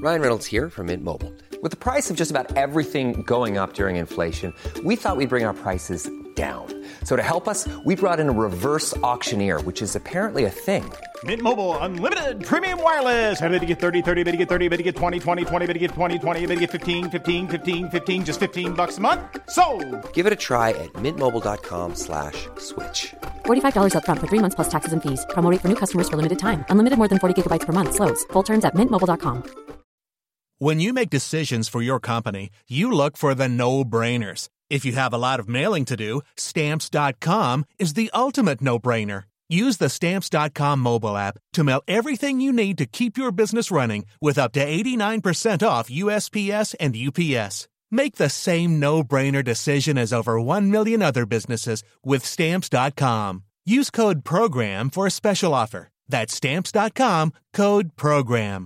Ryan Reynolds here from Mint Mobile. With the price of just about everything going up during inflation, we thought we'd bring our prices down. So to help us, we brought in a reverse auctioneer, which is apparently a thing. Mint Mobile Unlimited Premium Wireless. How to get 30, 30, bit to get 30, bit to get 20, 20, 20, bit to get 20, 20, bit to get 15, 15, 15, 15, just $15 a month? Sold! Give it a try at mintmobile.com/switch. $45 up front for 3 months plus taxes and fees. Promo rate for new customers for limited time. Unlimited more than 40 gigabytes per month. Slows full terms at mintmobile.com. When you make decisions for your company, you look for the no-brainers. If you have a lot of mailing to do, Stamps.com is the ultimate no-brainer. Use the Stamps.com mobile app to mail everything you need to keep your business running with up to 89% off USPS and UPS. Make the same no-brainer decision as over 1 million other businesses with Stamps.com. Use code PROGRAM for a special offer. That's Stamps.com, code PROGRAM.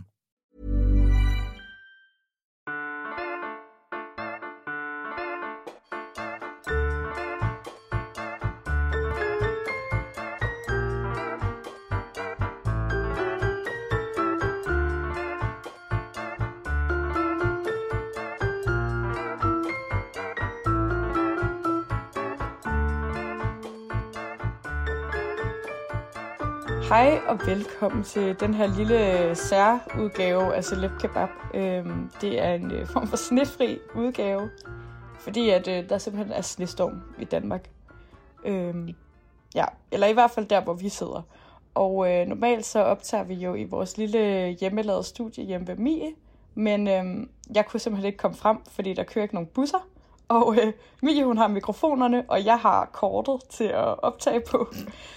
Hej og velkommen til den her lille særudgave af Celeb Kebab. Det er en form for snefri udgave, fordi at der simpelthen er snestorm i Danmark. Eller i hvert fald der, hvor vi sidder. Og normalt så optager vi jo i vores lille hjemmelavede studie hjemme ved Mie, men jeg kunne simpelthen ikke komme frem, fordi der kører ikke nogen busser. Og Mie, hun har mikrofonerne, og jeg har kortet til at optage på.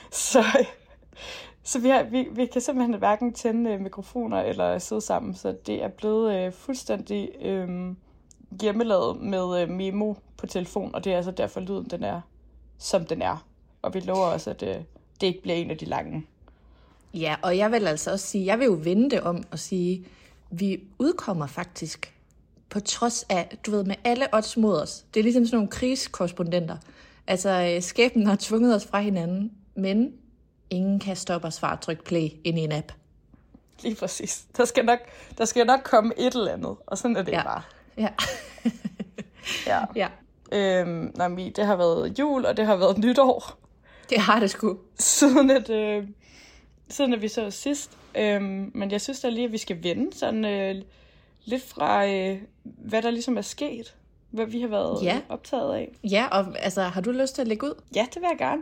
Så vi kan simpelthen hverken tænde mikrofoner eller sidde sammen, så det er blevet fuldstændig hjemmelavet med memo på telefon, og det er altså derfor lyden den er, som den er. Og vi lover også, at det ikke bliver en af de lange. Ja, og jeg vil altså også sige, jeg vil jo vende det om og sige, vi udkommer faktisk på trods af, du ved, med alle odds mod os. Det er ligesom sådan nogle krigskorrespondenter. Altså, skæbnen har tvunget os fra hinanden, men ingen kan stoppe os fra at trykke play ind i en app. Lige præcis. Der skal nok komme et eller andet, og sådan er det bare. Ja. Det har været jul, og det har været nytår. Det har det sgu. Siden at vi så sidst. Men jeg synes da lige, at vi skal vende sådan lidt fra, hvad der ligesom er sket. Hvad vi har været optaget af. Ja, og altså, har du lyst til at lægge ud? Ja, det vil jeg gerne.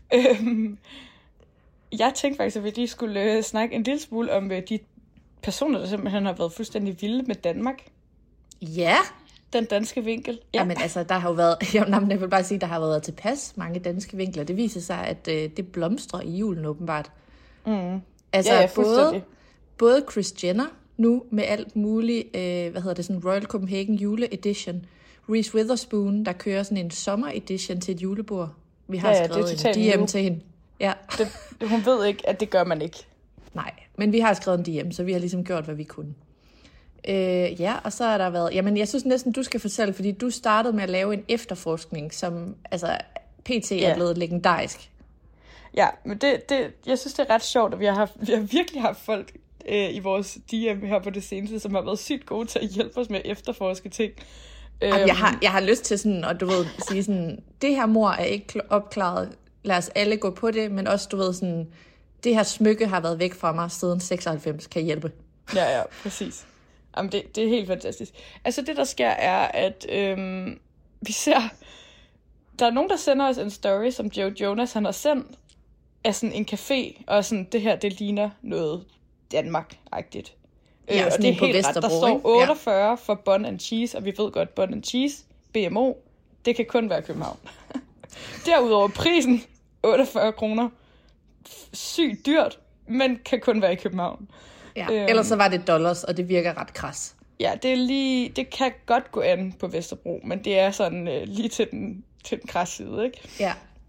Jeg tænkte faktisk, at vi lige skulle snakke en lille smule om de personer, der simpelthen har været fuldstændig vilde med Danmark. Ja. Den danske vinkel. Ja. Jamen altså, der har jo været, jeg vil bare sige, der har været tilpas mange danske vinkler. Det viser sig, at det blomstrer i julen åbenbart. Mm. Altså både Kris Jenner, nu med alt muligt, sådan Royal Copenhagen jule edition. Reese Witherspoon, der kører sådan en sommer edition til et julebord. Vi har skrevet en DM til hende. Ja. Hun ved ikke, at det gør man ikke. Nej, men vi har skrevet en DM, så vi har ligesom gjort, hvad vi kunne. Og så har der været... Jamen, jeg synes næsten, du skal fortælle, fordi du startede med at lave en efterforskning, som altså PT er blevet legendarisk. Ja, men jeg synes, det er ret sjovt, at vi har virkelig haft folk i vores DM her på det seneste, som har været sygt gode til at hjælpe os med at efterforske ting. Jeg har lyst til sådan, og du ved, sige sådan, det her mord er ikke opklaret, lad os alle gå på det, men også, du ved, sådan, det her smykke har været væk fra mig siden 96, kan hjælpe. Ja, præcis. Jamen, det er helt fantastisk. Altså, det der sker er, at vi ser, der er nogen, der sender os en story, som Joe Jonas, han har sendt, af sådan en café, og sådan, det her, det ligner noget Danmark-agtigt. Ja, og det er helt ret. Der står 48 for bun and cheese, og vi ved godt, bun and cheese, BMO, det kan kun være København. Derudover prisen, 48 kroner. Sygt dyrt, men kan kun være i København. Ja, ellers så var det dollars, og det virker ret kras. Ja, det kan godt gå an på Vesterbro, men det er sådan lige til den kras side, ikke? Ja.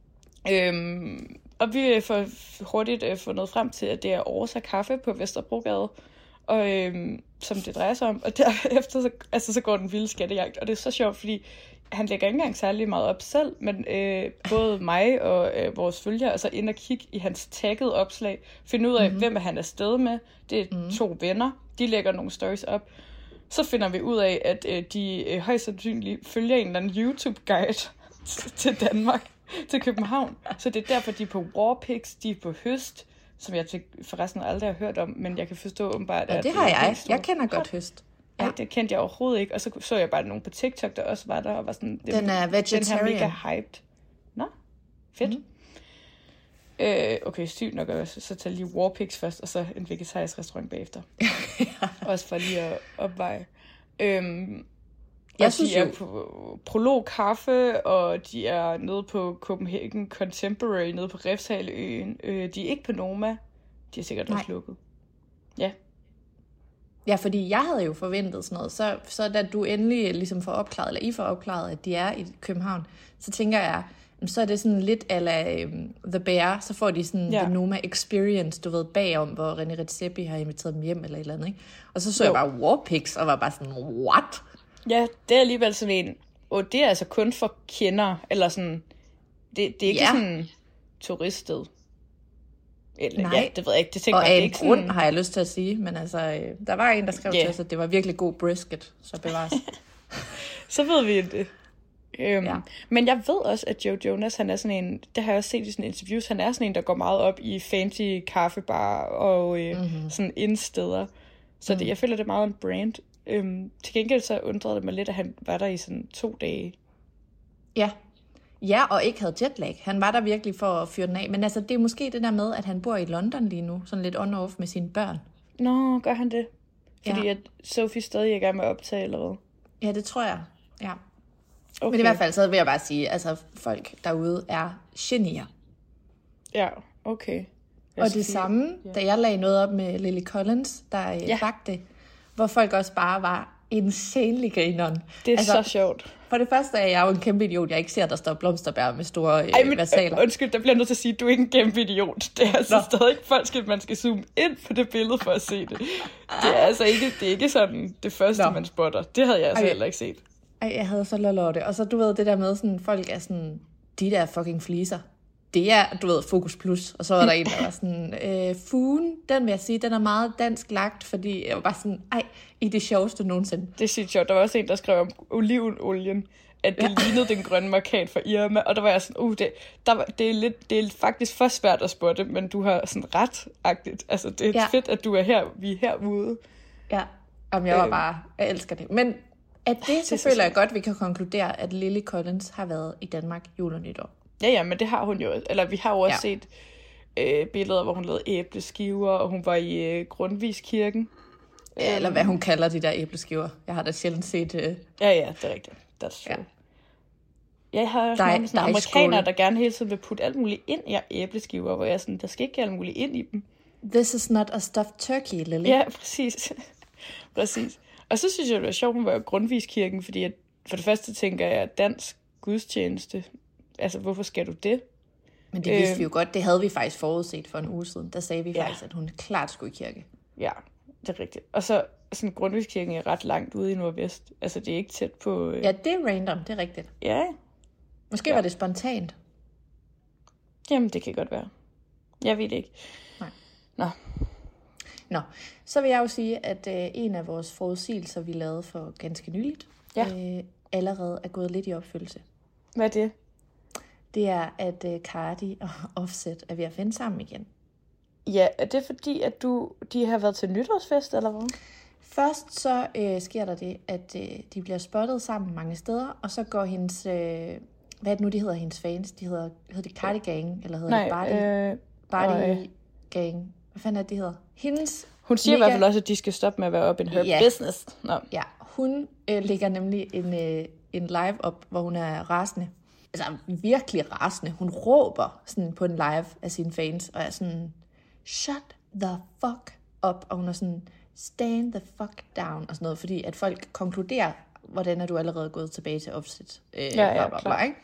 Og vi får hurtigt fundet frem til, at det er Orsa Kaffe på Vesterbrogade, og som det drejer sig om. Og derefter så går den vilde skattejagt, og det er så sjovt, fordi han lægger ikke engang særlig meget op selv, men både mig og vores følgere er så ind og kigge i hans taggede opslag, finde ud af, hvem han er afsted med. Det er 2 venner, de lægger nogle stories op. Så finder vi ud af, at de højst sandsynligt følger en eller anden YouTube-guide til Danmark, til København. Så det er derfor, de er på Warpix, de er på Høst, som jeg forresten aldrig har hørt om, men jeg kan forstå åbenbart, at... Ja, det har jeg. Jeg kender godt Høst. Ja. Ej, det kendte jeg overhovedet ikke. Og så jeg bare nogen på TikTok, der også var der, og var sådan... Den er vegetarian. Den her mega hyped. Nå, fedt. Mm. Okay, sygt nok også. Så tager lige Warpix først, og så en vegetarisk restaurant bagefter. Også for lige at opveje. Jeg synes de er på Prolog Kaffe, og de er nede på Copenhagen Contemporary, nede på Refshaleøen. De er ikke på Noma. De er sikkert også lukket. Ja. Ja, fordi jeg havde jo forventet sådan noget. Så da du endelig ligesom får opklaret, eller I får opklaret, at de er i København, så tænker jeg, så er det sådan lidt a la The Bear, så får de sådan The Noma Experience, du ved, bagom, hvor René Redzepi har inviteret dem hjem, eller et eller andet, ikke? Og så jeg bare Warpix, og var bare sådan, what? Ja, det er alligevel sådan en, og det er altså kun for kendere, eller sådan, det er ikke sådan turiststed. Eller, nej, ja, det ved jeg ikke. Det tænker og jeg af ikke grund, sådan... har jeg lyst til at sige, men altså, der var en, der skrev til os, at det var virkelig god brisket, så bevares. Så ved vi det. Men jeg ved også, at Joe Jonas, han er sådan en, det har jeg også set i sådan interviews, han er sådan en, der går meget op i fancy kaffebar og sådan indsteder. Så det, jeg føler, det er meget en brand. Til gengæld så undrede det mig lidt, at han var der i sådan 2 dage. Ja, og ikke havde jetlag. Han var der virkelig for at fyre den af. Men altså, det er måske det der med, at han bor i London lige nu, sådan lidt on-off med sine børn. Nå, gør han det? Fordi at Sophie stadig er i gang med at optage, eller hvad? Ja, det tror jeg. Ja. Okay. Men i hvert fald, så vil jeg bare sige, altså folk derude er genier. Ja, okay. Og det samme, da jeg lagde noget op med Lily Collins, der bagte, hvor folk også bare var insanely grineren. Det er altså, så sjovt. For det første er jeg jo en kæmpe idiot. Jeg ikke ser, der står blomsterbær med store versaler. Undskyld, der bliver nødt til at sige, at du er ikke en kæmpe idiot. Det er altså stadig folk, man skal zoome ind på det billede for at se det. Det er altså ikke sådan det første, man spotter. Det havde jeg altså heller ikke set. Ej, jeg havde så lol over det. Og så, du ved, det der med, sådan, folk er sådan, de der fucking fliser. Det er, du ved, Fokus Plus. Og så var der en, der var sådan, fugen, den vil jeg sige, den er meget dansk lagt, fordi jeg var bare sådan, I det sjoveste nogensinde. Det er sygt sjovt. Der var også en, der skrev om olivenolien, at det lignede den grønne markat for Irma, og der var jeg sådan, det er faktisk for svært at spotte, men du har sådan ret-agtigt. Altså, det er fedt, at du er her, vi er herude. Ja, jamen jeg var bare, jeg elsker det. Men at det, så føler jeg godt, vi kan konkludere, at Lily Collins har været i Danmark jul og nytår. Ja, men det har hun jo. Eller vi har jo også set billeder, hvor hun lavede æbleskiver, og hun var i Grundtvigskirken. Eller hvad hun kalder de der æbleskiver. Jeg har da sjældent set... Ja, det er rigtigt. That's true. Ja. Jeg har sådan amerikanere, der gerne hele tiden vil putte alt muligt ind i æbleskiver, hvor jeg sådan, der skal ikke alt muligt ind i dem. This is not a stuffed turkey, Lily. Ja, præcis. Præcis. Og så synes jeg, det var sjovt, hun var i Grundtvigskirken, fordi at, for det første tænker jeg, dansk gudstjeneste. Altså, hvorfor skal du det? Men det vidste vi jo godt. Det havde vi faktisk forudset for en uge siden. Der sagde vi faktisk, at hun klart skulle i kirke. Ja, det er rigtigt. Og så sådan Grundtvigskirken er ret langt ude i nordvest. Altså, det er ikke tæt på... Ja, det er random. Det er rigtigt. Ja. Måske var det spontant. Jamen, det kan godt være. Jeg ved det ikke. Nej. Nå, så vil jeg jo sige, at en af vores forudsigelser, vi lavede for ganske nyligt, allerede er gået lidt i opfyldelse. Hvad er det? Det er, at Cardi og Offset er ved at finde sammen igen. Ja, er det fordi, at de har været til nytårsfest, eller hvad? Først så sker der det, at de bliver spottet sammen mange steder, og så går hendes... hvad er det nu, de hedder, hendes fans? Hedder det Cardi Gang, eller hedder det Bardi Gang? Hvad fanden er det, de hedder? Hun siger i hvert fald også, at de skal stoppe med at være up in her business. No. Ja, hun lægger nemlig en live op, hvor hun er rasende. Altså virkelig rasende. Hun råber sådan på en live af sine fans, og er sådan, shut the fuck up. Og hun er sådan, stand the fuck down, og sådan noget, fordi at folk konkluderer, hvordan er du allerede gået tilbage til Offset. Bla, ikke?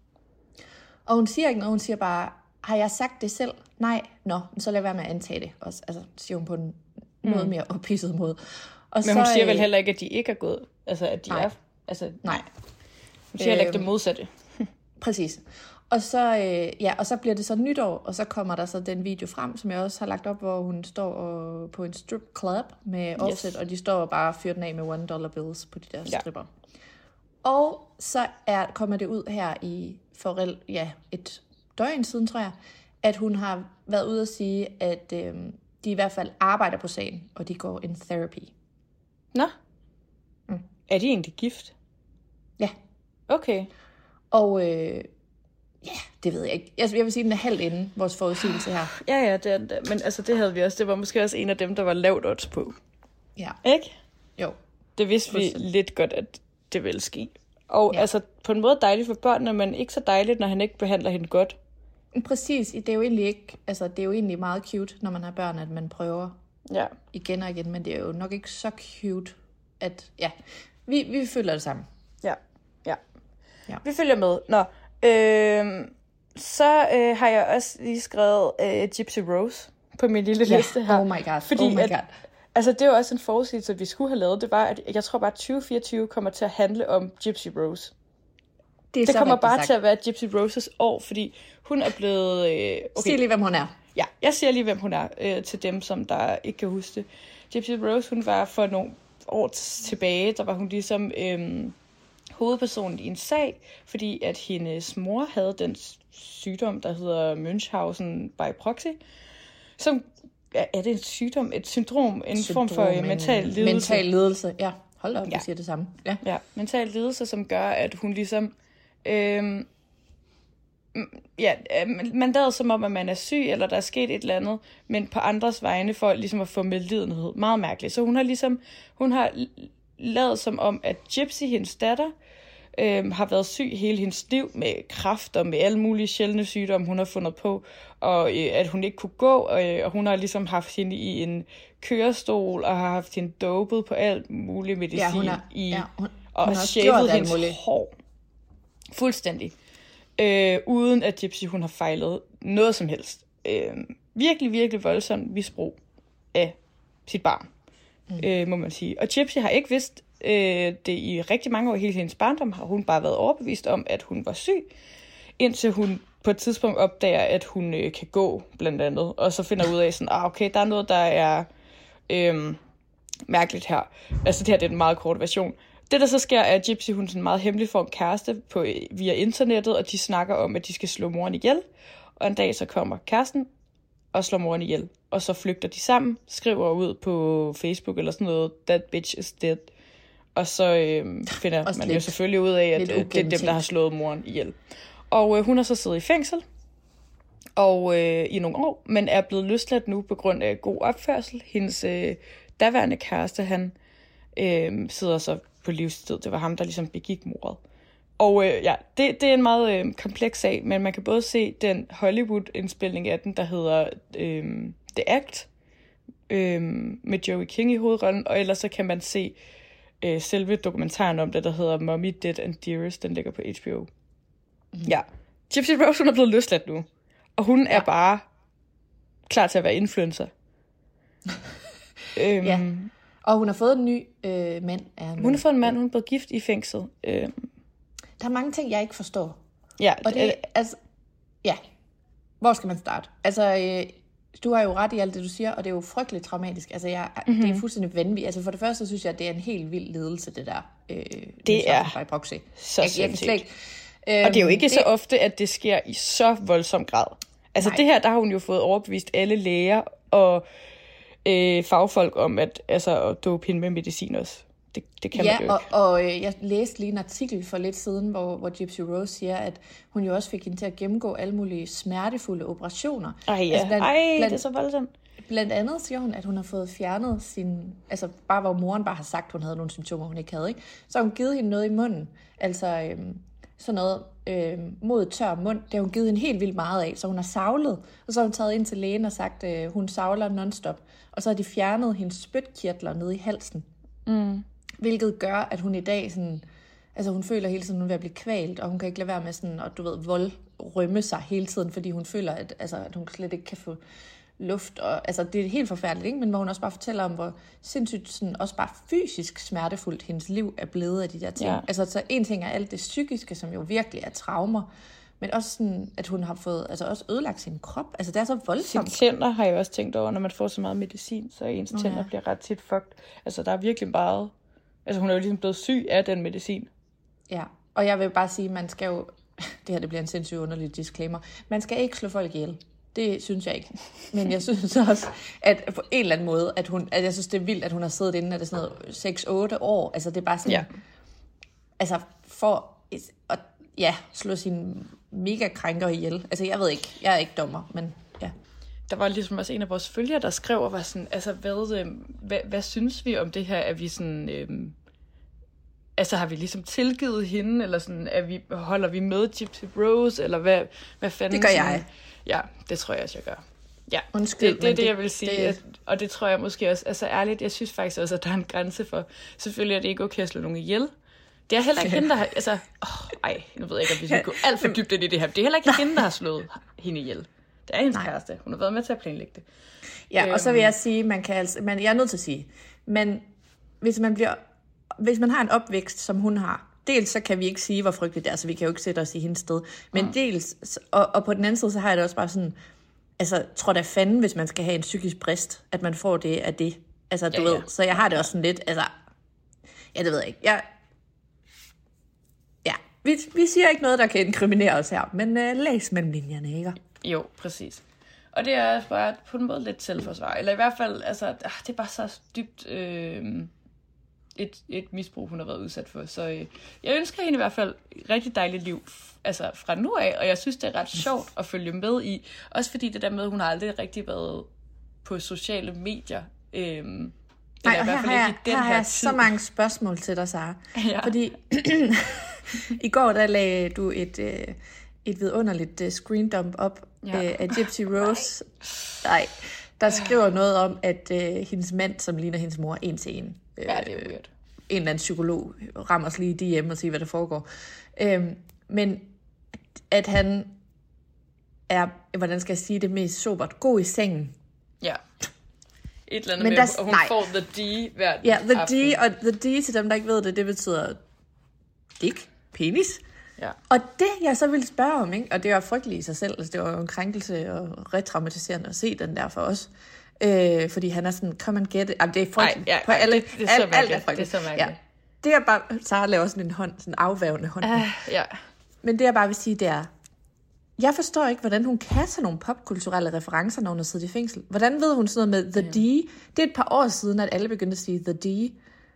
Og hun siger ikke noget, hun siger bare, har jeg sagt det selv? Nej, så lad være med at antage det også. Altså, siger hun på en noget mere ophidset måde. Og men hun siger vel heller ikke, at de ikke er gået? Altså, at de nej. er... Altså, nej. Hun siger heller ikke det modsatte. Præcis. Og så bliver det så nytår, og så kommer der så den video frem, som jeg også har lagt op, hvor hun står på en strip club med Offset, og de står og bare fyrer den af med $1 bills på de der stripper. Og så kommer det ud her et døgn siden, tror jeg, at hun har været ude at sige, at de i hvert fald arbejder på sagen, og de går in therapy. Nå? Er de egentlig gift? Ja. Okay. Og det ved jeg ikke. Jeg vil sige, den er halvt inden vores forudsigelse her. Ja, det er det. Men altså, det havde vi også. Det var måske også en af dem, der var lavt odds på. Ja. Ikke? Jo. Det vidste vi lidt godt, at det ville ske. Og altså, på en måde dejligt for børnene, men ikke så dejligt, når han ikke behandler hende godt. Præcis. Det er jo egentlig ikke, altså, det er jo egentlig meget cute, når man har børn, at man prøver igen og igen, men det er jo nok ikke så cute, at vi føler det samme. Ja. Vi følger med. Nå, så har jeg også lige skrevet Gypsy Rose på min lille liste her. Oh my god. Altså, det er jo også en forudsigelse, vi skulle have lavet. Det var, at jeg tror bare, at 2024 kommer til at handle om Gypsy Rose. Det kommer bare til at være Gypsy Roses år, fordi hun er blevet... Sig lige, hvem hun er. Ja, jeg siger lige, hvem hun er til dem, som der ikke kan huske det. Gypsy Rose, hun var for nogle år tilbage, der var hun ligesom hovedpersonen i en sag, fordi at hendes mor havde den sygdom, der hedder Münchhausen by proxy, som er det en sygdom, et syndrom, en form for mental lidelse. Mental lidelse, ja. Hold op, du siger det samme. Ja, mental lidelse, som gør, at hun ligesom... man lader som om, at man er syg, eller der er sket et eller andet, men på andres vegne for ligesom at få medlidenhed. Meget mærkeligt. Så hun har lavet som om, at Gypsy, hendes datter, har været syg hele hendes liv med kræft og med alle mulige sjældne sygdomme, hun har fundet på, og at hun ikke kunne gå, og hun har ligesom haft hende i en kørestol, og har haft hende dopet på alt muligt medicin, og shavet hendes hår. Fuldstændig. Uden at Gypsy, hun har fejlet noget som helst. Virkelig, virkelig voldsomt misbrug af sit barn, må man sige. Og Gypsy har ikke vidst det i rigtig mange år. Hele hendes barndom har hun bare været overbevist om, at hun var syg, indtil hun på et tidspunkt opdager, at hun kan gå, blandt andet. Og så finder ud af sådan, okay, der er noget, der er mærkeligt her. Altså det her, det er en meget kort version. Det, der så sker, er, at Gypsy, hun sådan meget hemmelig for en kæreste via internettet, og de snakker om, at de skal slå moren ihjel. Og en dag så kommer kæresten og slår moren ihjel. Og så flygter de sammen, skriver ud på Facebook eller sådan noget, that bitch is dead. Og så finder man jo selvfølgelig ud af, at det er dem, der har slået moren ihjel. Og hun har så siddet i fængsel og i nogle år, men er blevet løsladt nu på grund af god opførsel. Hendes daværende kæreste, han sidder så på livstid. Det var ham, der ligesom begik mordet. Og det er en meget kompleks sag, men man kan både se den Hollywood-indspilning af den, der hedder The Act, med Joey King i hovedrollen, og ellers så kan man se selve dokumentaren om det, der hedder Mommy, Dead and Dearest. Den ligger på HBO. Ja. Gypsy Rose, hun er blevet løsladt nu, og hun er bare klar til at være influencer. Ja. Og hun har fået en ny mand. Hun har fået en mand, hun er blevet gift i fængsel. Der er mange ting, jeg ikke forstår. Ja. Og det altså, hvor skal man starte? Altså, du har jo ret i alt det, du siger, og det er jo frygteligt traumatisk. Altså, det er fuldstændig vanvittigt. Altså, for det første, så synes jeg, at det er en helt vild ledelse, det der. Det er proxy. Så sindssygt. Og det er jo ikke så ofte, at det sker i så voldsom grad. Altså, det her, der har hun jo fået overbevist alle læger og fagfolk om at dope hende med medicin også. Det kan man jo ikke. Og jeg læste lige en artikel for lidt siden, hvor Gypsy Rose siger, at hun jo også fik hende til at gennemgå alle mulige smertefulde operationer. Det er så voldsomt. Blandt andet siger hun, at hun har fået fjernet sin... Altså bare hvor moren bare har sagt, at hun havde nogle symptomer, hun ikke havde. Ikke? Så har hun givet hende noget i munden. Altså sådan noget mod tør mund. Det har hun givet hende helt vildt meget af. Så hun har savlet, og så har hun taget ind til lægen og sagt, at hun savler non-stop. Og så har de fjernet hendes spytkirtler nede i halsen. Hvilket gør, at hun i dag sådan... Altså hun føler hele tiden, at hun er ved at blive kvalt, og hun kan ikke lade være med sådan, at rømme sig hele tiden, fordi hun føler, at hun slet ikke kan få luft. Og, altså det er helt forfærdeligt, ikke? Men hvor hun også bare fortæller om, hvor sindssygt sådan, også bare fysisk smertefuldt hendes liv er blevet af de der ting. Ja. Altså så en ting er alt det psykiske, som jo virkelig er traumer, Men også sådan, at hun har fået altså også ødelagt sin krop. Altså det er så voldsomt. Sine tænder har jeg også tænkt over, når man får så meget medicin, så ens tænder bliver ret tit fucked. Altså der er virkelig meget... Altså hun er jo ligesom blevet syg af den medicin. Ja, og jeg vil bare sige, man skal jo... Det her det bliver en sindssygt underlig disclaimer. Man skal ikke slå folk ihjel. Det synes jeg ikke. Men jeg synes også, at på en eller anden måde, at jeg synes, det er vildt, at hun har siddet inde, at det er sådan noget 6-8 år. Altså det er bare sådan... Ja. Altså for at slå sine mega krænker ihjel. Altså jeg ved ikke, jeg er ikke dommer, men ja. Der var ligesom også en af vores følgere, der skrev og var sådan, altså hvad synes vi om det her? Er vi sådan... Altså har vi ligesom tilgivet hende, eller sådan, holder vi med Gypsy Rose, eller hvad fanden? Det gør jeg. Ja, det tror jeg også, jeg gør. Ja, undskyld, det er det, jeg vil sige. Og det tror jeg måske også, altså ærligt, jeg synes faktisk også, at der er en grænse for, selvfølgelig er det ikke okay at slå nogen ihjel. Det er heller ikke hende, der har, altså, nu ved jeg ikke, om vi skal gå alt for dybt ind i det her. Det er heller ikke hende, der har slået hende ihjel. Det er hendes kæreste. Hun har været med til at planlægge det. Ja, og så vil jeg sige, jeg er nødt til at sige, men hvis man har en opvækst, som hun har, dels så kan vi ikke sige, hvor frygteligt det er, så vi kan jo ikke sætte os i hendes sted, men dels, og på den anden side, så har jeg det også bare sådan, altså, tror da fanden, hvis man skal have en psykisk brist, at man får det af det. Altså, du ved, så jeg har det også sådan lidt, altså, ja, det ved jeg ikke. Vi siger ikke noget, der kan inkriminere os her, men læs mellem linjerne, ikke? Jo, præcis. Og det er bare på en måde lidt selvforsvar. Eller i hvert fald, altså, det er bare så dybt et misbrug, hun har været udsat for. Så jeg ønsker hende i hvert fald et rigtig dejligt liv altså, fra nu af, og jeg synes, det er ret sjovt at følge med i. Også fordi det der med, hun har aldrig rigtig været på sociale medier. Nej, og her har jeg så mange spørgsmål til dig, Sara. Ja. Fordi i går, der lagde du et vidunderligt screendump op af Gypsy Rose. Nej, der skriver noget om, at hendes mand, som ligner hendes mor, en til en. Ja, det er weird. En eller anden psykolog rammer os lige i DM og siger, hvad der foregår. Men at han er, hvordan skal jeg sige det mest sobert, god i sengen. Ja. Et eller andet med, og hun får the D hver aften. Ja, the D, og the D til dem, der ikke ved det, det betyder dick, penis. Ja. Og det, jeg så ville spørge om, ikke? Og det var frygteligt i sig selv, altså det var jo en krænkelse og retraumatiserende at se den der for os. Fordi han er sådan, come and get it. Jamen, det er frygteligt. På alle, det er så alt er frygteligt. Det er så mærkeligt. Ja. Det er bare, Sara laver sådan en hånd, sådan en afvævende hånd. Ja. Men det jeg bare vil sige, det er, jeg forstår ikke, hvordan hun kan tage nogle popkulturelle referencer, når hun har siddet i fængsel. Hvordan ved hun sådan noget med The D? Det er et par år siden, at alle begyndte at sige The D.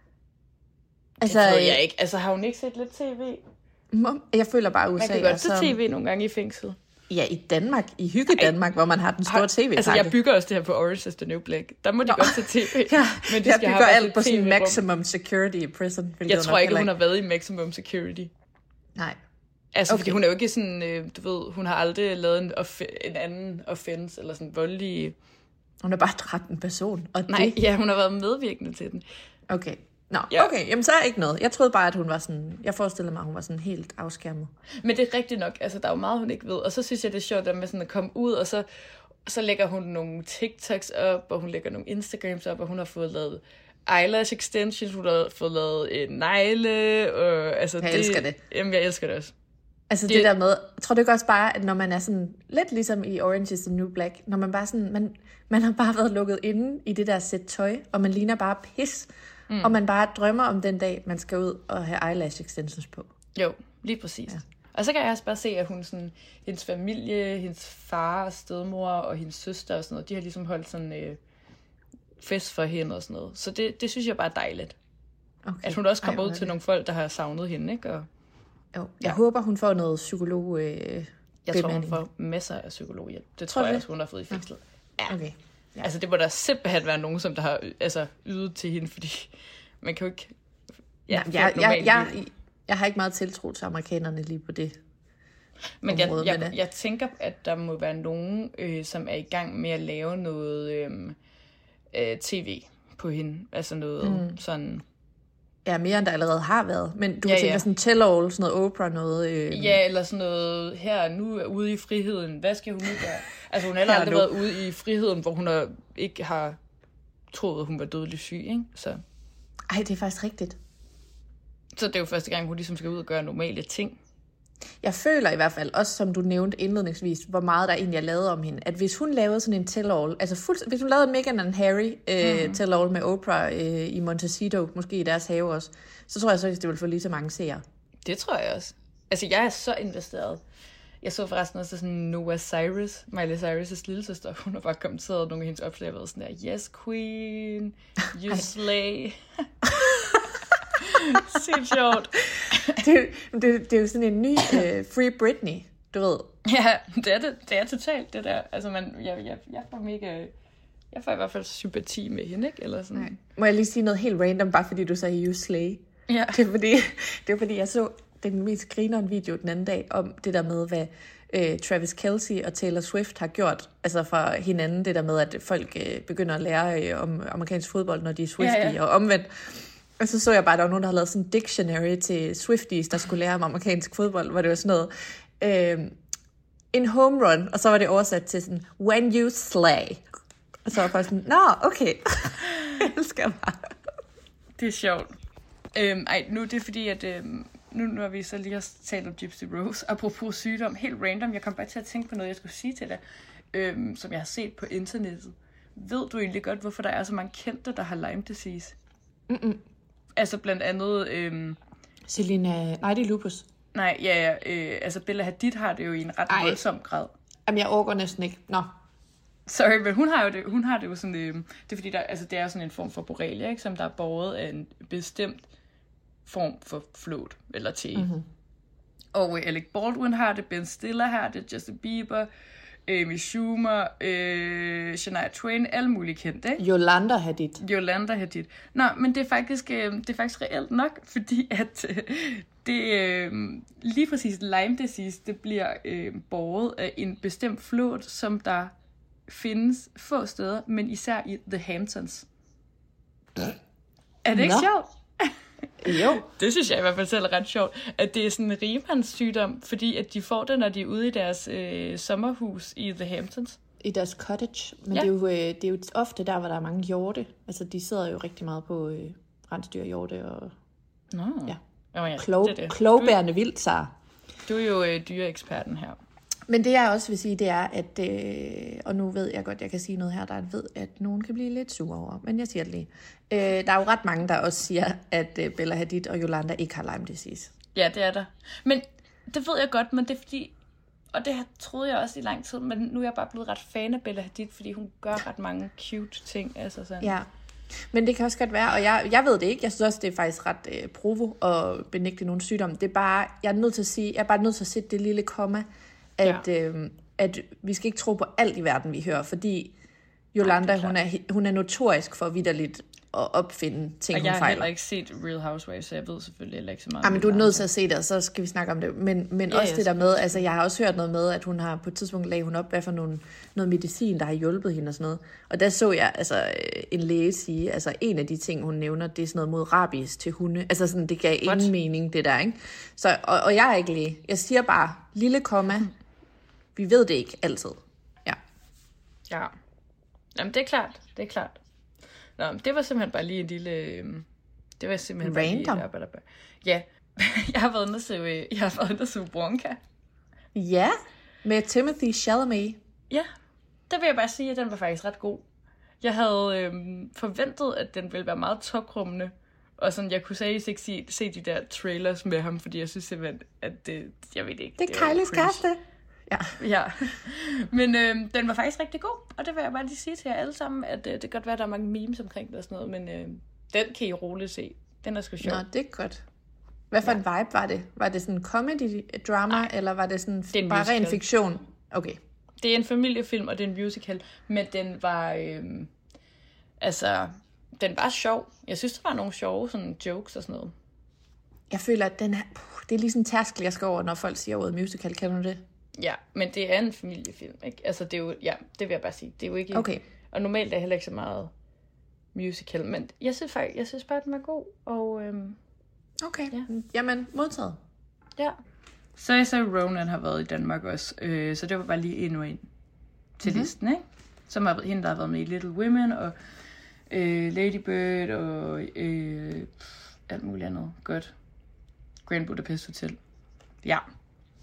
Altså, det ved jeg ikke. Altså, har hun ikke set lidt tv? Jeg føler bare USA. Man kan godt se tv nogle gange i fængsel. Ja, i Danmark. I Hygge-Danmark, hvor man har den store tv-pakke. Altså, jeg bygger også det her på Orange is the New Black. Der må de godt se tv. Ja, men jeg bygger alt på sådan maximum security i prison. Jeg tror ikke, hun har været i maximum security. Nej. Altså, fordi hun er jo ikke sådan, du ved, hun har aldrig lavet en anden offense, eller sådan voldelig... Hun har bare dræbt en person. Og nej, ja, hun har været medvirkende til den. Okay. Nå, ja. Okay, jamen så er ikke noget. Jeg troede bare, at hun var sådan... Jeg forestillede mig, at hun var sådan helt afskærmet. Men det er rigtigt nok. Altså, der er jo meget, hun ikke ved. Og så synes jeg, det er sjovt, at med sådan at komme ud, og så lægger hun nogle TikToks op, og hun lægger nogle Instagrams op, og hun har fået lavet eyelash extensions, hun har fået lavet en negle, og altså... Jeg elsker det. Jamen, jeg elsker det også. Altså det der med... Tror du ikke også bare, at når man er sådan... Lidt ligesom i Orange is the New Black, når man bare sådan... Man har bare været lukket inde i det der sæt tøj, og man ligner bare pis. Og man bare drømmer om den dag, man skal ud og have eyelash extensions på. Jo, lige præcis. Ja. Og så kan jeg også bare se, at hun sådan, hendes familie, hendes far og stedmor og hendes søster og sådan noget, de har ligesom holdt sådan fest for hende og sådan noget. Så det synes jeg bare er dejligt. Okay. At hun også kommer ud til nogle folk, der har savnet hende, ikke? Og, jeg håber, hun får noget psykolog jeg tror, hun får masser af psykologhjælp. Det tror jeg også, hun har fået i fængslet. Ja. Okay. Ja. Altså, det må der simpelthen være nogen, som der har ydet til hende, fordi man kan jo ikke... Jeg har ikke meget tiltro til amerikanerne lige på det men område. Jeg tænker, at der må være nogen, som er i gang med at lave noget tv på hende. Altså noget sådan... Ja, mere end der allerede har været. Men du tænker sådan tell-all, sådan noget Oprah, noget... Ja, eller sådan noget her nu ude i friheden. Hvad skal hun nu gøre? Altså hun har aldrig været ude i friheden, hvor hun ikke har troet, at hun var dødelig syg, ikke? Så. Ej, det er faktisk rigtigt. Så det er jo første gang, hun ligesom skal ud og gøre normale ting. Jeg føler i hvert fald, også som du nævnte indledningsvis, hvor meget der egentlig er lavet om hende, at hvis hun lavede sådan en tell-all, altså hvis hun lavede en Meghan and Harry tell-all med Oprah i Montecito, måske i deres have også, så tror jeg så, at det ville få lige så mange seere. Det tror jeg også. Altså, jeg er så investeret. Jeg så forresten også sådan Noah Cyrus, Miley Cyrus' lillesøster. Hun har bare kommenteret nogle af hendes opslag, og sådan der, yes queen, you slay. Sygt sjovt. Det er jo sådan en ny Free Britney, du ved. Ja, det er totalt det der. Altså, jeg får mega... Jeg får i hvert fald sympati med hende, ikke? Eller sådan. Nej. Må jeg lige sige noget helt random, bare fordi du sagde you slay? Ja. Det er fordi, jeg så den mest grineren video den anden dag, om det der med, hvad Travis Kelce og Taylor Swift har gjort, altså fra hinanden, det der med, at folk begynder at lære om amerikansk fodbold, når de er Swiftie, og omvendt. Og så jeg bare, at der var nogen, der havde lavet sådan en dictionary til Swifties, der skulle lære om amerikansk fodbold, hvor det var sådan noget, en home run, og så var det oversat til sådan, when you slay. Og så var jeg bare sådan, nå, okay. Jeg elsker bare. Det er sjovt. Nu er det fordi, at nu når vi så lige har talt om Gypsy Rose, apropos sygdom, helt random, jeg kom bare til at tænke på noget, jeg skulle sige til dig, som jeg har set på internettet. Ved du egentlig godt, hvorfor der er så mange kendte, der har Lyme disease? Altså blandt andet... Selina... Nej, det er lupus. Nej, ja. Altså Bella Hadid har det jo i en ret voldsom grad. Jamen, jeg overgår næsten ikke. Nå. Sorry, men hun har det jo sådan... det er fordi, det er sådan en form for borrelia, ikke, som der er båret af en bestemt form for flåt eller te. Mm-hmm. Og Alec Baldwin har det, Ben Stiller har det, Justin Bieber, Amy Schumer, Shania Twain, alle mulige kendte, ikke? Yolanda Hadid. Nå, men det er faktisk reelt nok, fordi at lige præcis Lyme disease, det bliver båret af en bestemt flåt, som der findes få steder, men især i The Hamptons. Er det ikke sjovt? Jo. Det synes jeg i hvert fald selv er ret sjovt, at det er sådan en rigmandssygdom, fordi at de får det, når de er ude i deres sommerhus i The Hamptons. I deres cottage. Men ja. det er jo ofte der, hvor der er mange hjorte. Altså, de sidder jo rigtig meget på rensdyr, hjorte og... Nå. Ja. Ja. Klogbærende vildt, Sara. Du er jo dyreeksperten her. Men det jeg også vil sige, det er, at, og nu ved jeg godt, jeg kan sige noget her, der ved, at nogen kan blive lidt sure over, men jeg siger det lige. Der er jo ret mange, der også siger, at Bella Hadid og Yolanda ikke har Lyme disease. Ja, det er der. Men det ved jeg godt, men det er fordi, og det troede jeg også i lang tid, men nu er jeg bare blevet ret fan af Bella Hadid, fordi hun gør ret mange cute ting. Altså sådan. Ja, men det kan også godt være, og jeg ved det ikke. Jeg synes også, det er faktisk ret provo at benægte nogle sygdomme. Det er bare, jeg er nødt til at sige, jeg er bare nødt til at sætte det lille komma, at vi skal ikke tro på alt i verden, vi hører, fordi Yolanda, hun er notorisk for vitterligt at opfinde ting, hun fejler. Og jeg har heller ikke set Real Housewives, så jeg ved selvfølgelig heller ikke så meget. Men du er nødt til at se det, og så skal vi snakke om det. Men også det der med, altså jeg har også hørt noget med, at hun har på et tidspunkt lagde hun op, hvad for noget medicin, der har hjulpet hende og sådan noget. Og der så jeg altså en læge sige, altså en af de ting, hun nævner, det er sådan noget mod rabies til hunde. Altså sådan, det gav ingen mening, det der, ikke? Så, og jeg er ikke læge. Jeg siger bare, lille komma, vi ved det ikke altid. Ja. Jamen, det er klart. Nå, det var simpelthen bare lige en lille... Det var simpelthen random. Bare lige... Ja, jeg har været inde og se Wonka. Ja, med Timothée Chalamet. Ja, der vil jeg bare sige, at den var faktisk ret god. Jeg havde forventet, at den ville være meget toprummende. Og sådan, jeg kunne seriøst ikke se de der trailers med ham, fordi jeg synes simpelthen, at det... Jeg ved ikke. Det er Kylies kæreste. Ja. Men den var faktisk rigtig god, og det vil jeg bare lige sige til jer alle sammen, at det kan godt være, at der er mange memes omkring det og sådan noget, men den kan I roligt se. Den er sgu sjov. Nå, det er godt. Hvad for en vibe var det? Var det sådan comedy-drama, eller var det sådan det bare ren fiktion? Okay. Det er en familiefilm, og det er en musical, men den var, den var sjov. Jeg synes, der var nogle sjove sådan jokes og sådan noget. Jeg føler, at det er lige sådan en tærskel, jeg skal over, når folk siger ordet musical. Kan du det? Ja, men det er en familiefilm, ikke? Altså, det er jo, det vil jeg bare sige. Det er jo ikke... Okay. Og normalt er heller ikke så meget musical, men jeg synes bare, at den var god, og... Okay, jamen, modtaget. Ja. Så Ronan har været i Danmark også, så det var bare lige endnu en til listen, ikke? Som har hende, der har været med i Little Women, og Lady Bird, og alt muligt andet. Godt. Grand Budapest Hotel. Ja.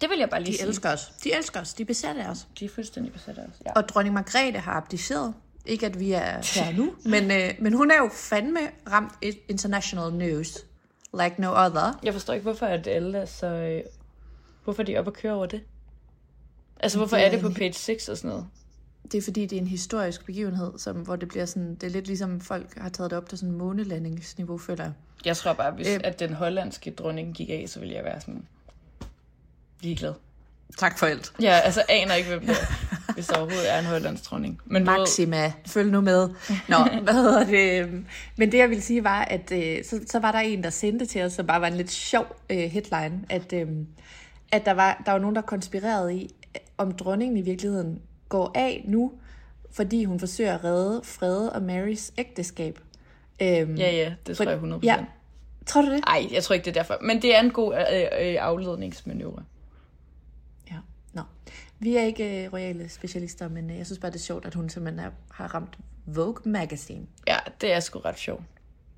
Det vil jeg bare lige De sige. elsker os. De elsker os. De er besat af os. De er fuldstændig besat af os. Ja. Og dronning Margrethe har abdiceret. Ikke at vi er her nu, men hun er jo fandme ramt international news. Like no other. Jeg forstår ikke, hvorfor at alle er så... hvorfor de er oppe og kører over det. Altså, hvorfor er det på page 6 og sådan noget? Det er fordi, det er en historisk begivenhed, hvor det bliver sådan... Det er lidt ligesom, folk har taget det op til sådan månelandingsniveau, føler jeg. Jeg tror bare, hvis at den hollandske dronning gik af, så ville jeg være sådan... ligeglad. Tak for alt. Ja, altså aner ikke, hvem det er, hvis der overhovedet er en hollandsk dronning. Men Maxima, følg nu med. Nå, hvad hedder det? Men det, jeg ville sige, var, at så var der en, der sendte til os, som bare var en lidt sjov headline, at der var nogen, der konspirerede i, om dronningen i virkeligheden går af nu, fordi hun forsøger at redde Frede og Marys ægteskab. Ja, det tror jeg 100%. Ja. Tror du det? Nej, jeg tror ikke, det er derfor. Men det er en god afledningsmanøvre. Ja, nå. Vi er ikke royale specialister, men jeg synes bare, det er sjovt, at hun simpelthen har ramt Vogue Magazine. Ja, det er sgu ret sjovt.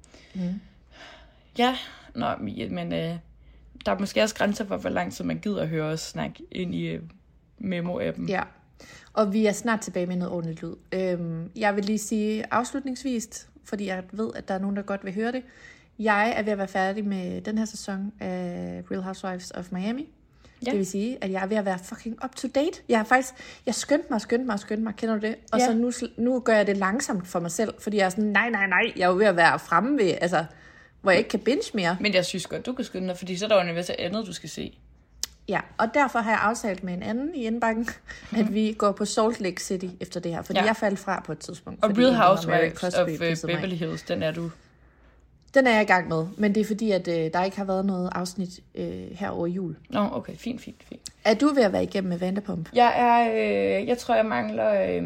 Ja, men der er måske også grænser for, hvor langt man gider at høre os snakke ind i memo-appen. Ja, og vi er snart tilbage med noget ordentligt lyd. Jeg vil lige sige afslutningsvis, fordi jeg ved, at der er nogen, der godt vil høre det. Jeg er ved at være færdig med den her sæson af Real Housewives of Miami. Ja. Det vil sige, at jeg er ved at være fucking up to date. Jeg skyndte mig, kender du det? Og så nu gør jeg det langsomt for mig selv, fordi jeg er sådan, nej, jeg er jo ved at være fremme ved, altså, hvor jeg ikke kan binge mere. Men jeg synes godt, du kan skynde dig, fordi så er der jo en masse andet, du skal se. Ja, og derfor har jeg aftalt med en anden i indbakken, at vi går på Salt Lake City efter det her, fordi jeg faldt fra på et tidspunkt. Og Real Housewives of Beverly Hills, den er du... Den er jeg i gang med, men det er fordi, at der ikke har været noget afsnit her over jul. Nå, okay, fint. Er du ved at være igennem med Vanderpump? Jeg tror, jeg mangler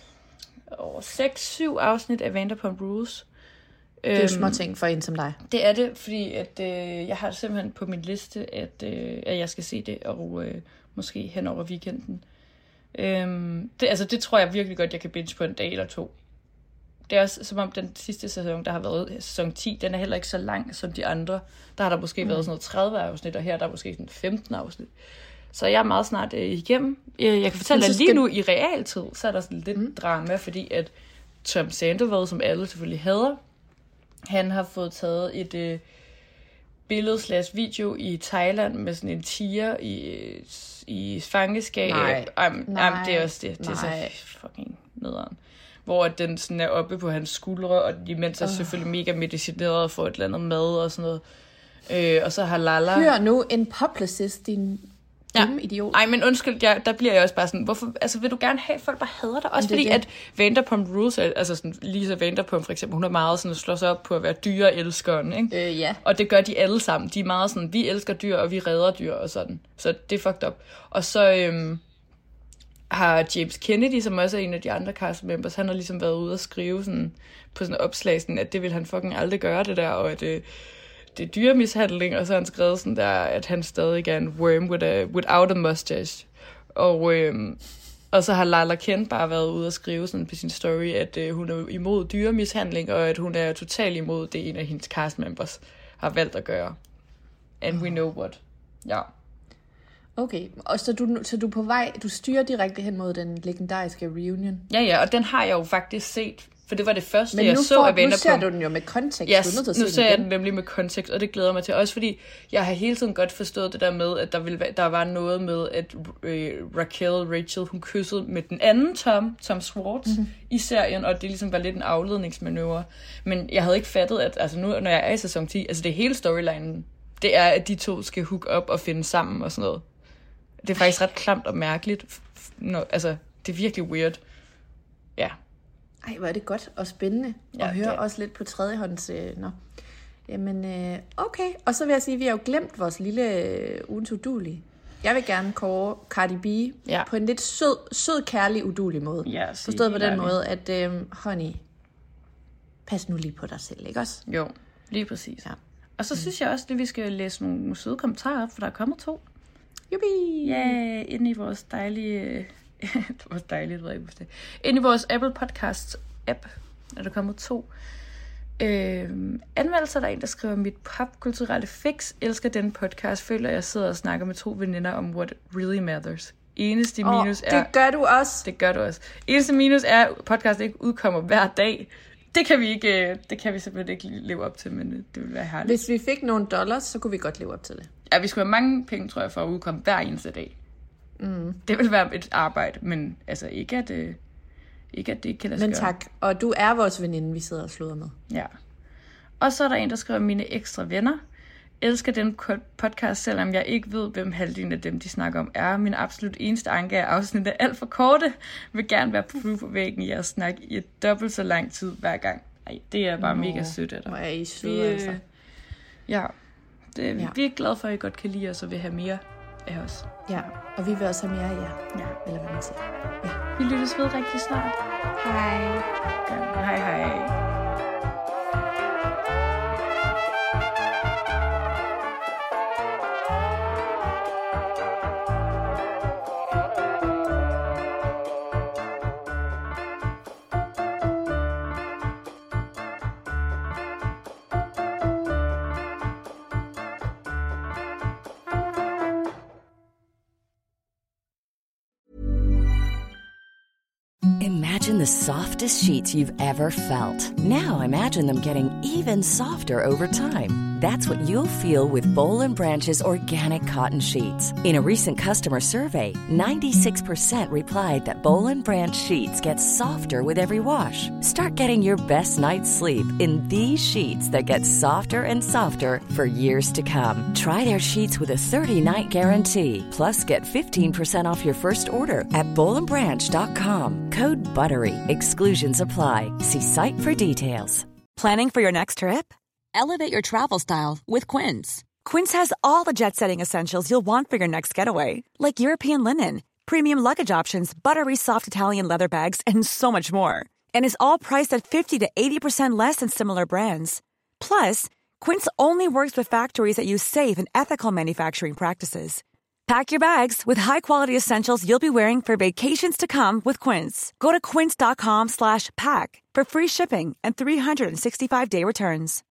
6-7 afsnit af Vanderpump Rules. Det er jo små ting for en som dig. Det er det, fordi at, jeg har simpelthen på min liste, at jeg skal se det, og måske hen over weekenden. Det tror jeg virkelig godt, jeg kan binge på en dag eller to. Det er også som om den sidste sæson, der har været sæson 10, den er heller ikke så lang som de andre. Der har der måske været sådan noget 30 afsnit, og her der er måske sådan 15 afsnit. Så jeg er meget snart igennem. Jeg kan fortælle, at lige nu i realtid, så er der sådan lidt drama, fordi at Tom Sandoval, som alle selvfølgelig hader, han har fået taget et billede/video i Thailand med sådan en tiger i fangeskab. Nej, det er også det. Det er så fucking nederen. Hvor den sådan er oppe på hans skuldre, og imens er selvfølgelig mega medicineret og får et eller andet mad og sådan noget. Og så har Lala... Hør nu, en publicist, din dumme idiot. Ej, men undskyld, der bliver jeg også bare sådan, hvorfor, altså vil du gerne have, at folk bare hader dig? Også fordi, at Vanderpump Rules, altså sådan, Lisa Vanderpump for eksempel, hun er meget sådan, slår sig op på at være dyreelskeren, ikke? Ja. Og det gør de alle sammen. De er meget sådan, vi elsker dyr, og vi redder dyr og sådan. Så det er fucked up. Og så har James Kennedy, som også er en af de andre cast members, han har ligesom været ude og skrive sådan, på sådan en opslag, sådan, at det vil han fucking aldrig gøre, det der, og at det er dyremishandling, og så har han skrevet sådan der, at han stadig er en worm without a mustache. Og så har Lala Kent bare været ude og skrive sådan på sin story, at hun er imod dyremishandling, og at hun er totalt imod det, en af hendes cast members har valgt at gøre. And we know what. Ja. Okay, og så du er på vej, du styrer direkte hen mod den legendariske reunion. Ja, og den har jeg jo faktisk set, for det var det første, men jeg så af Vanderpump. Men nu ser du den jo med kontekst. Yes, nu ser jeg den nemlig med kontekst, og det glæder mig til. Også fordi, jeg har hele tiden godt forstået det der med, at der var noget med, at Rachel, hun kyssede med den anden Tom Schwartz, i serien, og det ligesom var lidt en afledningsmanøvre. Men jeg havde ikke fattet, at altså nu, når jeg er i sæson 10, altså det hele storylinen, det er, at de to skal hook op og finde sammen og sådan noget. Det er faktisk ret klamt og mærkeligt. Altså, det er virkelig weird. Ja. Ej, hvor er det godt og spændende. Og høre også lidt på tredjehånds... Jamen, okay. Og så vil jeg sige, at vi har jo glemt vores lille ugens udulige. Jeg vil gerne kåre Cardi B på en lidt sød kærlig, udulig måde. Ja, forstået på den måde, at honey, pas nu lige på dig selv, ikke også? Jo, lige præcis. Ja. Og så synes jeg også, at vi skal læse nogle søde kommentarer op, for der er kommet 2. Jubi! Ja, inde i vores dejlige... det var dejligt, ved jeg ikke, inde i vores Apple Podcasts app er der kommet 2. Anmeldelser, der er en, der skriver, mit popkulturelle fix, elsker den podcast, føler jeg sidder og snakker med 2 veninder om what really matters. Eneste minus er... Det gør du også. Det gør du også. Eneste minus er, at podcast ikke udkommer hver dag. Det kan vi simpelthen ikke leve op til, men det vil være herligt. Hvis vi fik nogle dollars, så kunne vi godt leve op til det. Ja, vi skulle have mange penge, tror jeg, for at udkomme hver eneste dag. Det vil være et arbejde, men altså ikke at det ikke kan lade sig Men gøre. tak, og du er vores veninde, vi sidder og sludrer med. Ja. Og så er der en, der skriver, mine ekstra venner. Elsker den podcast, selvom jeg ikke ved, hvem halvdelen af dem, de snakker om, er. Min absolut eneste anke er afsnittet alt for korte. Vil gerne være på væggen i jeres snak i dobbelt så lang tid hver gang. Ej, det er bare mega sødt af dig. Hvor er I søde, altså. Ja, vi er glade for, at I godt kan lide os og vil have mere af os. Ja, og vi vil også have mere af jer. Ja. Eller hvad man siger. Ja. Vi lyttes ved rigtig snart. Hej. Ja, hej. Imagine the softest sheets you've ever felt. Now imagine them getting even softer over time. That's what you'll feel with Boll & Branch's organic cotton sheets. In a recent customer survey, 96% replied that Boll & Branch sheets get softer with every wash. Start getting your best night's sleep in these sheets that get softer and softer for years to come. Try their sheets with a 30-night guarantee. Plus, get 15% off your first order at bollandbranch.com. Code BUTTERY. Exclusions apply. See site for details. Planning for your next trip? Elevate your travel style with Quince. Quince has all the jet-setting essentials you'll want for your next getaway, like European linen, premium luggage options, buttery soft Italian leather bags, and so much more. And is all priced at 50 to 80% less than similar brands. Plus, Quince only works with factories that use safe and ethical manufacturing practices. Pack your bags with high-quality essentials you'll be wearing for vacations to come with Quince. Go to quince.com/pack for free shipping and 365-day returns.